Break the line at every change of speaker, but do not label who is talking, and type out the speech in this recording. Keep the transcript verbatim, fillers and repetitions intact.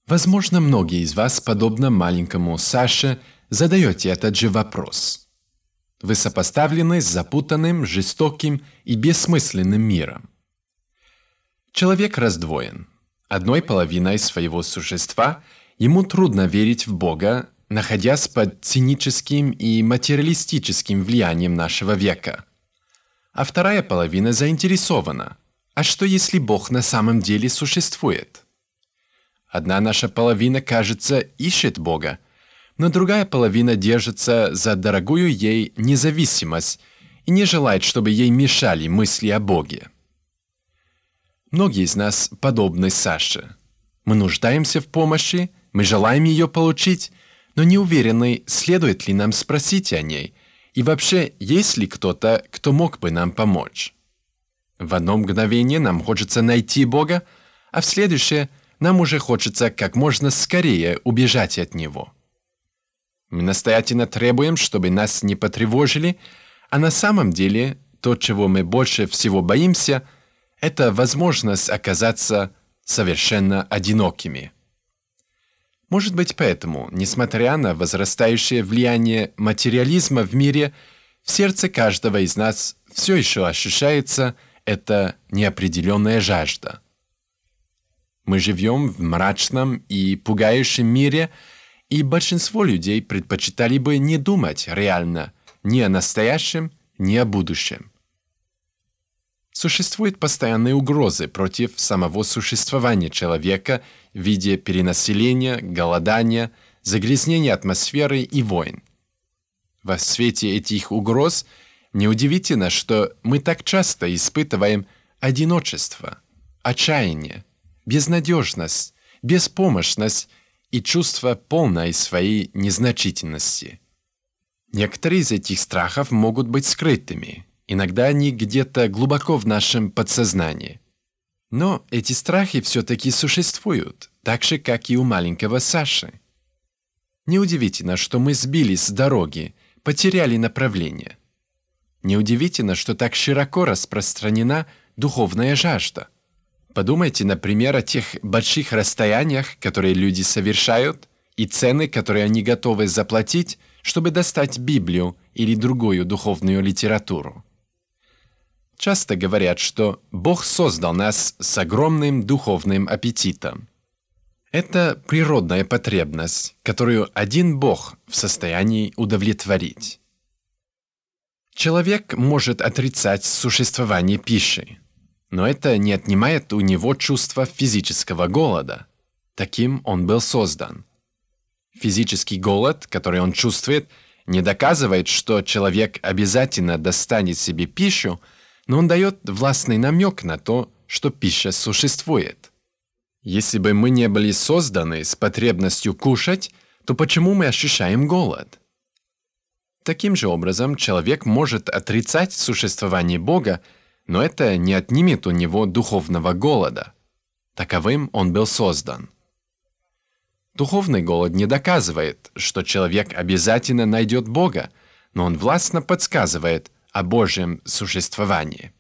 Возможно, многие из вас, подобно маленькому Саше, задаете этот же вопрос. Вы сопоставлены с запутанным, жестоким и бессмысленным миром. Человек раздвоен. Одной половиной своего существа ему трудно верить в Бога, находясь под циническим и материалистическим влиянием нашего века. А вторая половина заинтересована. А что, если Бог на самом деле существует? Одна наша половина, кажется, ищет Бога, но другая половина держится за дорогую ей независимость и не желает, чтобы ей мешали мысли о Боге. Многие из нас подобны Саше. Мы нуждаемся в помощи, мы желаем ее получить, но не уверены, следует ли нам спросить о ней, и вообще, есть ли кто-то, кто мог бы нам помочь. В одно мгновение нам хочется найти Бога, а в следующее нам уже хочется как можно скорее убежать от Него. Мы настоятельно требуем, чтобы нас не потревожили, а на самом деле то, чего мы больше всего боимся, это возможность оказаться совершенно одинокими. Может быть, поэтому, несмотря на возрастающее влияние материализма в мире, в сердце каждого из нас все еще ощущается эта неопределенная жажда. Мы живем в мрачном и пугающем мире, и большинство людей предпочитали бы не думать реально ни о настоящем, ни о будущем. Существуют постоянные угрозы против самого существования человека в виде перенаселения, голодания, загрязнения атмосферы и войн. Во свете этих угроз неудивительно, что мы так часто испытываем одиночество, отчаяние, безнадежность, беспомощность и чувство полной своей незначительности. Некоторые из этих страхов могут быть скрытыми. Иногда они где-то глубоко в нашем подсознании. Но эти страхи все-таки существуют, так же, как и у маленького Саши. Неудивительно, что мы сбились с дороги, потеряли направление. Неудивительно, что так широко распространена духовная жажда. Подумайте, например, о тех больших расстояниях, которые люди совершают, и цены, которые они готовы заплатить, чтобы достать Библию или другую духовную литературу. Часто говорят, что Бог создал нас с огромным духовным аппетитом. Это природная потребность, которую один Бог в состоянии удовлетворить. Человек может отрицать существование пищи, но это не отнимает у него чувства физического голода. Таким он был создан. Физический голод, который он чувствует, не доказывает, что человек обязательно достанет себе пищу, но он дает властный намек на то, что пища существует. Если бы мы не были созданы с потребностью кушать, то почему мы ощущаем голод? Таким же образом, человек может отрицать существование Бога, но это не отнимет у него духовного голода. Таковым он был создан. Духовный голод не доказывает, что человек обязательно найдет Бога, но он властно подсказывает о Божьем существовании.